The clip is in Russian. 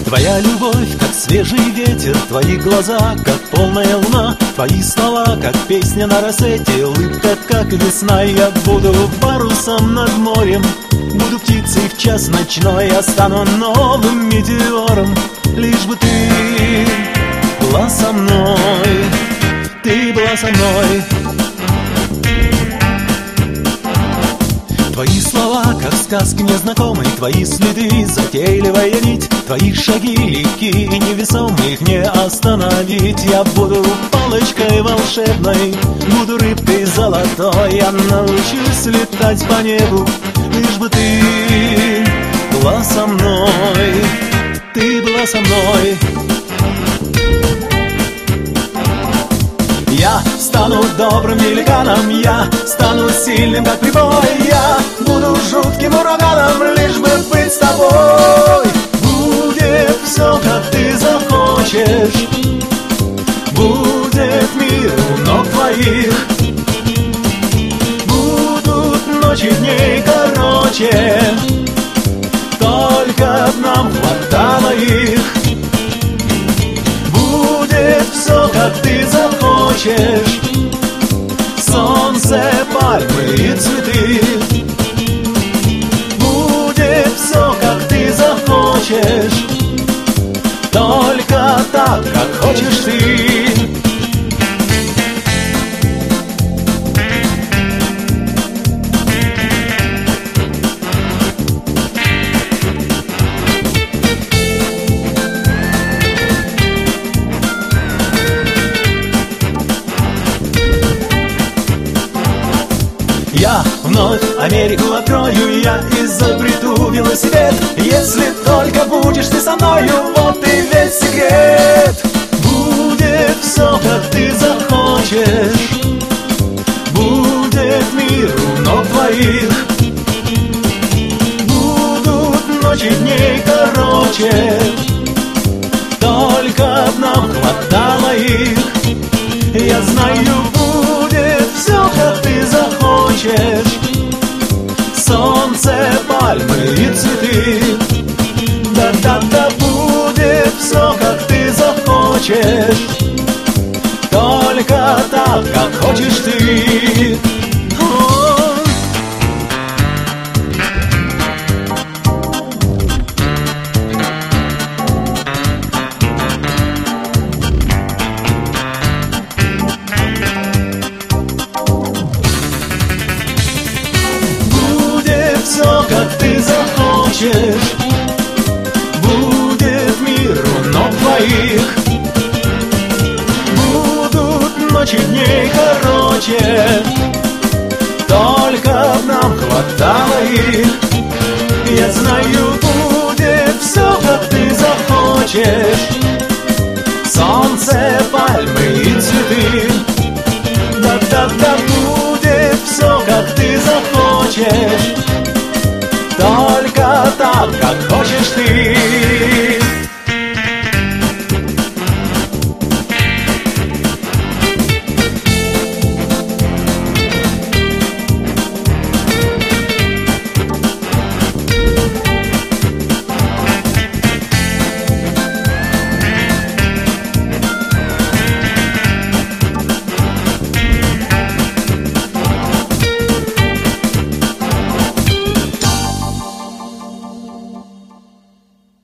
Твоя любовь, как свежий ветер, твои глаза, как полная луна, твои слова, как песня на рассвете, улыбка, как весна. Я буду парусом над морем, буду птицей в час ночной, я стану новым метеором, лишь бы ты была со мной, ты была со мной. Твои слова, как сказки незнакомые, твои следы, затейливая нить, твои шаги легкие и невесомые, их не остановить. Я буду палочкой волшебной, буду рыбкой золотой, я научусь летать по небу, лишь бы ты была со мной, ты была со мной. Я стану добрым великаном, я стану сильным, как прибой, я буду жутким ураганом, лишь бы быть с тобой. Будет все, как ты захочешь, будет мир у ног твоих, будут ночи дней короче, только нам хватало их. Будет все, как ты захочешь, солнце, пальмы и цветы. Будет все, как ты захочешь, только так, как хочешь ты. Я вновь Америку открою, я изобрету велосипед, если только будешь ты со мною, вот и весь секрет. Будет все, как ты захочешь, будет мир у ног твоих, будут ночи дней короче, только нам хватало их. Я знаю, будет все, как ты захочешь, солнце, пальмы и цветы. Да-да-да, будет все, как ты захочешь, только так, как хочешь ты. Все, как ты захочешь, будет мир у ног твоих, будут ночи дней короче, только нам хватало их. Я знаю, будет все, как ты захочешь, солнце, пальмы и цветы. Да-да-да, будет все, как ты захочешь, только так, как хочешь ты.